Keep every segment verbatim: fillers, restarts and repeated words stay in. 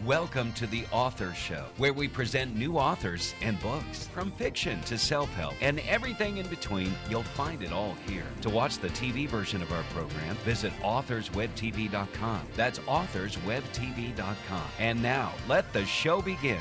Welcome to The Author Show, where we present new authors and books. From fiction to self-help and everything in between, you'll find it all here. To watch the T V version of our program, visit authors web t v dot com. That's authors web t v dot com. And now, let the show begin.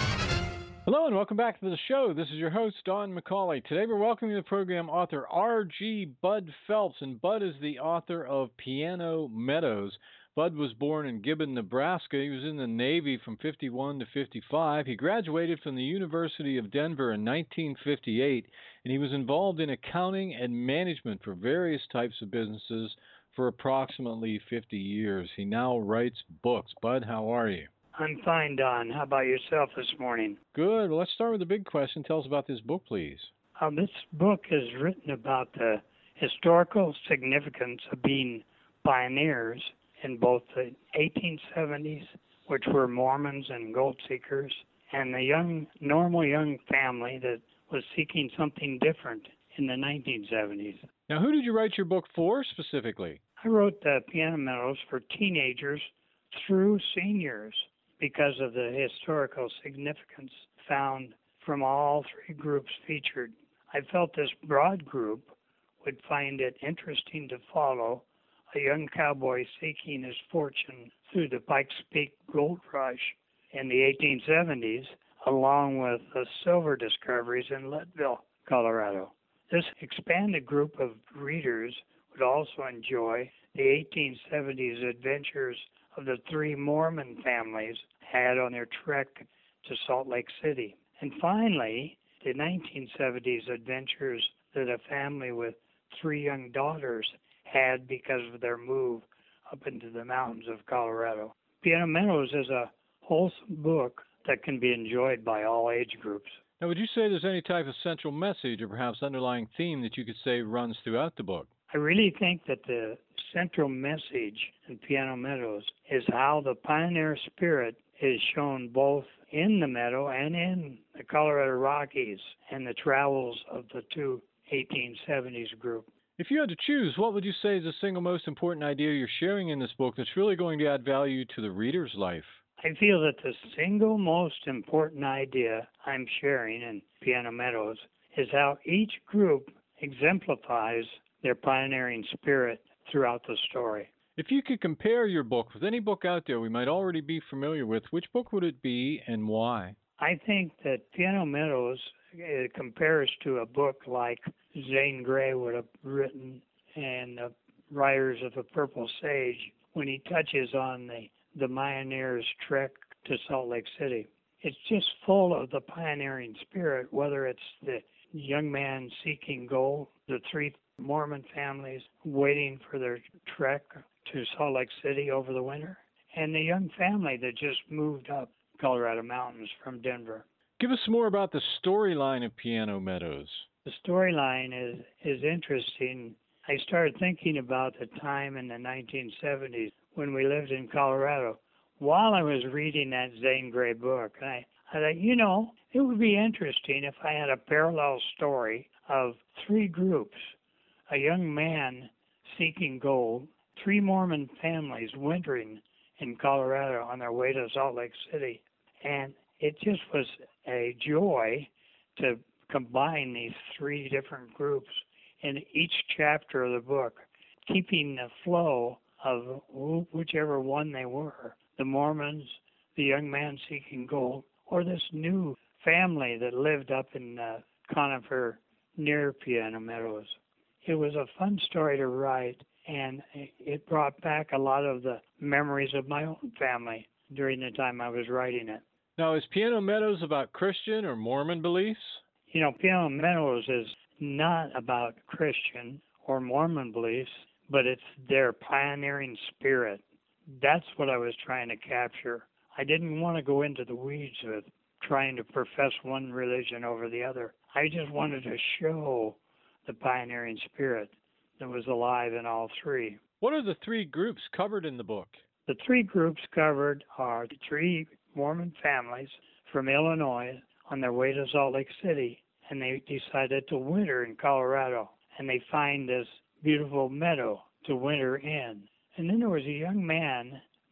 Hello and welcome back to the show. This is your host, Don McCauley. Today we're welcoming to the program author R G Bud Phelps, and Bud is the author of Piano Meadows. Bud was born in Gibbon, Nebraska. He was in the Navy from fifty-one to fifty-five. He graduated from the University of Denver in nineteen fifty-eight, and he was involved in accounting and management for various types of businesses for approximately fifty years. He now writes books. Bud, how are you? I'm fine, Don. How about yourself this morning? Good. Well, let's start with the big question. Tell us about this book, please. Um, this book is written about the historical significance of being pioneers in both the eighteen seventies, which were Mormons and gold seekers, and the young, normal young family that was seeking something different in the nineteen seventies. Now, who did you write your book for specifically? I wrote the Piano Meadows for teenagers through seniors because of the historical significance found from all three groups featured. I felt this broad group would find it interesting to follow a young cowboy seeking his fortune through the Pikes Peak gold rush in the eighteen seventies, along with the silver discoveries in Leadville, Colorado. This expanded group of readers would also enjoy the eighteen seventies adventures of the three Mormon families had on their trek to Salt Lake City. And finally, the nineteen seventies adventures that a family with three young daughters had because of their move up into the mountains of Colorado. Piano Meadows is a wholesome book that can be enjoyed by all age groups. Now, would you say there's any type of central message or perhaps underlying theme that you could say runs throughout the book? I really think that the central message in Piano Meadows is how the pioneer spirit is shown both in the meadow and in the Colorado Rockies and the travels of the two eighteen seventies group. If you had to choose, what would you say is the single most important idea you're sharing in this book that's really going to add value to the reader's life? I feel that the single most important idea I'm sharing in Piano Meadows is how each group exemplifies their pioneering spirit throughout the story. If you could compare your book with any book out there we might already be familiar with, which book would it be and why? I think that Piano Meadows uh, compares to a book like Zane Grey would have written and the Riders of the Purple Sage when he touches on the, the pioneer's trek to Salt Lake City. It's just full of the pioneering spirit, whether it's the young man seeking gold, the three Mormon families waiting for their trek to Salt Lake City over the winter, and the young family that just moved up Colorado mountains from Denver. Give us more about the storyline of Piano Meadows. The storyline is, is interesting. I started thinking about the time in the nineteen seventies when we lived in Colorado while I was reading that Zane Grey book. And I, I thought, you know, it would be interesting if I had a parallel story of three groups, a young man seeking gold, three Mormon families wintering in Colorado on their way to Salt Lake City. And it just was a joy to combine these three different groups in each chapter of the book, keeping the flow of whichever one they were, the Mormons, the young man seeking gold, or this new family that lived up in uh, Conifer near Piano Meadows. It was a fun story to write, and it brought back a lot of the memories of my own family during the time I was writing it. Now, is Piano Meadows about Christian or Mormon beliefs? You know, Piano Meadows is not about Christian or Mormon beliefs, but it's their pioneering spirit. That's what I was trying to capture. I didn't want to go into the weeds with trying to profess one religion over the other. I just wanted to show the pioneering spirit that was alive in all three. What are the three groups covered in the book? The three groups covered are the three Mormon families from Illinois on their way to Salt Lake City, and they decided to winter in Colorado, and they find this beautiful meadow to winter in. And then there was a young man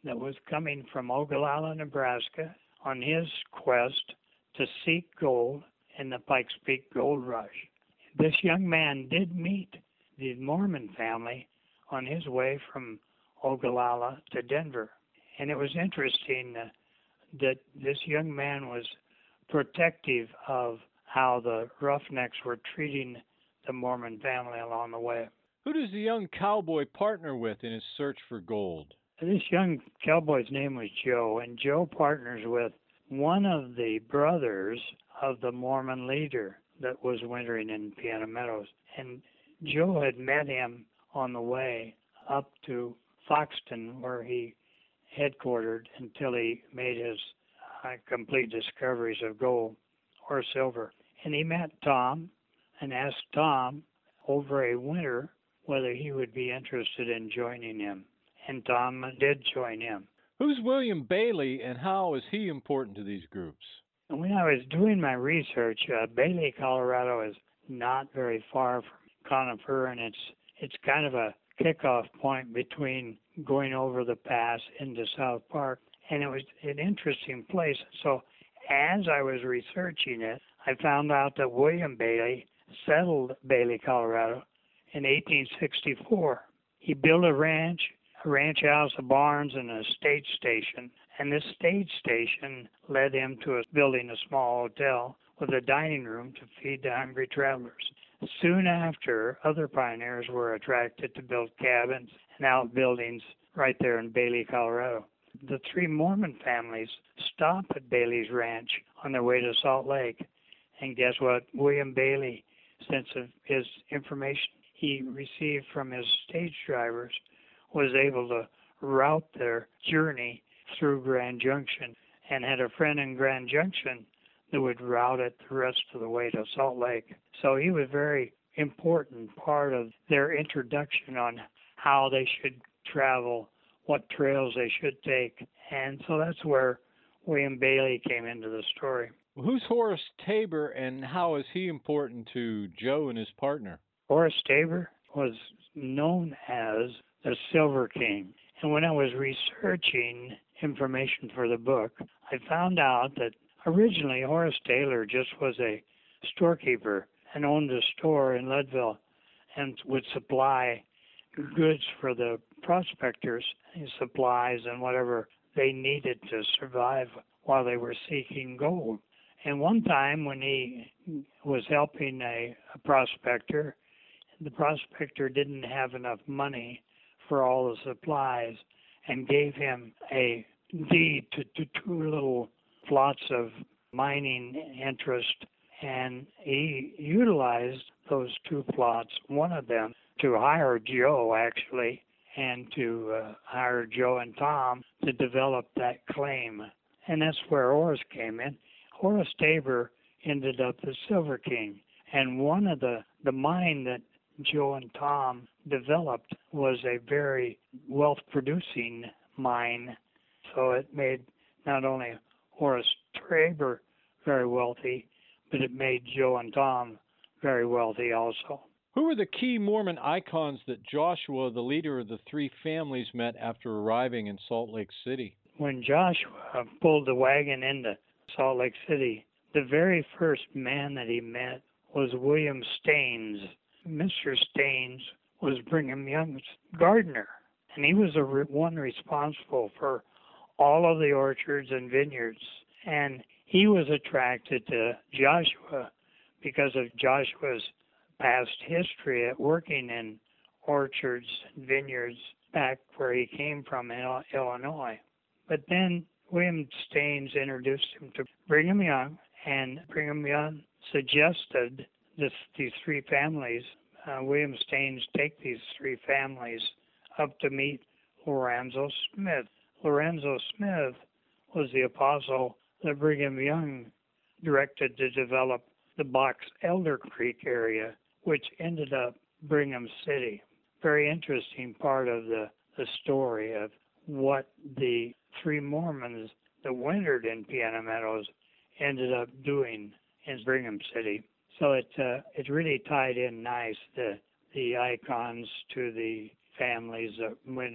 that was coming from Ogallala, Nebraska, on his quest to seek gold in the Pikes Peak Gold Rush. This young man did meet the Mormon family on his way from Ogallala to Denver. And it was interesting uh, that this young man was protective of how the Roughnecks were treating the Mormon family along the way. Who does the young cowboy partner with in his search for gold? This young cowboy's name was Joe, and Joe partners with one of the brothers of the Mormon leader that was wintering in Piano Meadows. And Joe had met him on the way up to Foxton, where he headquartered until he made his uh, complete discoveries of gold or silver. And he met Tom and asked Tom over a winter whether he would be interested in joining him. And Tom did join him. Who's William Bailey, and how is he important to these groups? And when I was doing my research, uh, Bailey, Colorado is not very far from Conifer, and it's it's kind of a kickoff point between going over the pass into South Park, and it was an interesting place. So as I was researching it, I found out that William Bailey settled Bailey, Colorado in eighteen sixty-four. He built a ranch, a ranch house, a barns, and a stage station. And this stage station led him to a, building a small hotel with a dining room to feed the hungry travelers. Soon after, other pioneers were attracted to build cabins and outbuildings right there in Bailey, Colorado. The three Mormon families stopped at Bailey's ranch on their way to Salt Lake. And guess what? William Bailey, since of his information he received from his stage drivers, was able to route their journey through Grand Junction, and had a friend in Grand Junction that would route it the rest of the way to Salt Lake. So he was a very important part of their introduction on how they should travel, what trails they should take. And so that's where William Bailey came into the story. Well, who's Horace Tabor, and how is he important to Joe and his partner? Horace Tabor was known as the Silver King. And when I was researching information for the book, I found out that originally Horace Taylor just was a storekeeper and owned a store in Leadville and would supply goods for the prospectors, supplies and whatever they needed to survive while they were seeking gold. And one time when he was helping a, a prospector, the prospector didn't have enough money for all the supplies and gave him a deed to, to two little plots of mining interest, and he utilized those two plots, one of them to hire Joe actually, and to uh, hire Joe and Tom to develop that claim. And that's where Horace came in. Horace Tabor ended up the Silver King, and one of the, the mine that Joe and Tom developed was a very wealth-producing mine. So it made not only Horace Tabor very wealthy, but it made Joe and Tom very wealthy also. Who were the key Mormon icons that Joshua, the leader of the three families, met after arriving in Salt Lake City? When Joshua pulled the wagon into Salt Lake City, the very first man that he met was William Staines. Mister Staines was Brigham Young's gardener, and he was the one responsible for all of the orchards and vineyards. And he was attracted to Joshua because of Joshua's past history at working in orchards and vineyards back where he came from in Illinois. But then William Staines introduced him to Brigham Young, and Brigham Young suggested this, these three families, uh, William Staines take these three families up to meet Lorenzo Smith. Lorenzo Smith was the apostle that Brigham Young directed to develop the Box Elder Creek area, which ended up Brigham City. Very interesting part of the, the story of what the three Mormons that wintered in Piano Meadows ended up doing in Brigham City. So it uh, it really tied in nice, the the icons to the families that wintered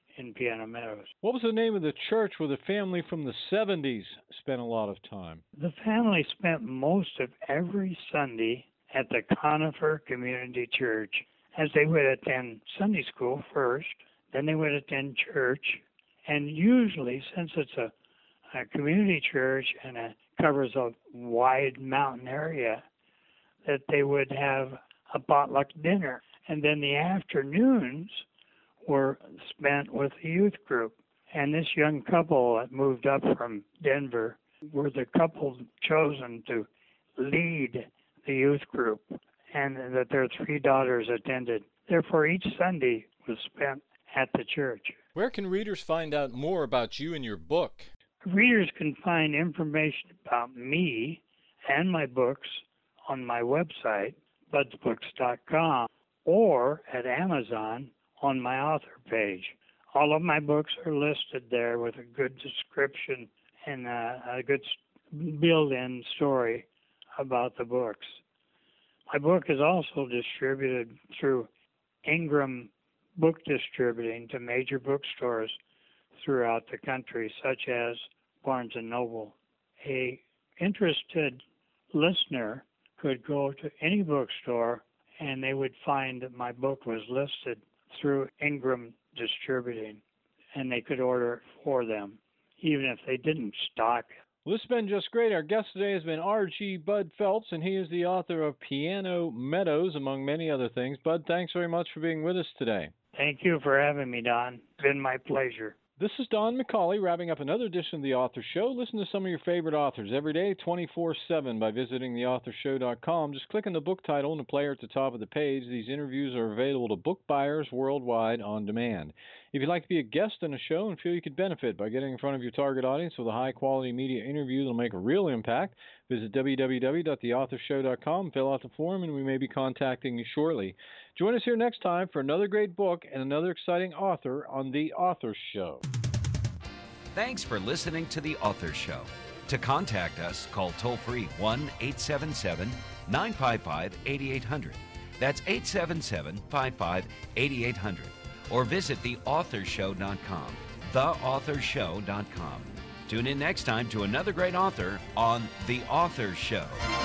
in Piano Meadows. What was the name of the church where the family from the seventies spent a lot of time? The family spent most of every Sunday at the Conifer Community Church, as they would attend Sunday school first, then they would attend church, and usually, since it's a, a community church and it covers a wide mountain area, that they would have a potluck dinner. And then the afternoons were spent with the youth group. And this young couple that moved up from Denver were the couple chosen to lead the youth group, and that their three daughters attended. Therefore, each Sunday was spent at the church. Where can readers find out more about you and your book? Readers can find information about me and my books on my website, buds books dot com, or at Amazon on my author page. All of my books are listed there with a good description and a, a good built-in story about the books. My book is also distributed through Ingram Book Distributing to major bookstores throughout the country, such as Barnes and Noble. A interested listener could go to any bookstore and they would find that my book was listed through Ingram Distributing, and they could order it for them, even if they didn't stock it. Well, this has been just great. Our guest today has been R G Bud Phelps, and he is the author of Piano Meadows, among many other things. Bud, thanks very much for being with us today. Thank you for having me, Don. It's been my pleasure. This is Don McCauley, wrapping up another edition of The Author Show. Listen to some of your favorite authors every day, twenty-four seven, by visiting the author show dot com. Just click on the book title and the player at the top of the page. These interviews are available to book buyers worldwide on demand. If you'd like to be a guest on the show and feel you could benefit by getting in front of your target audience with a high-quality media interview that will make a real impact, visit w w w dot the author show dot com, fill out the form, and we may be contacting you shortly. Join us here next time for another great book and another exciting author on The Author Show. Thanks for listening to The Author Show. To contact us, call toll-free one eight seven seven, nine five five, eight eight zero zero. That's eight seven seven, five five, eight eight zero zero. Or visit the author show dot com, the author show dot com. Tune in next time to another great author on The Author Show.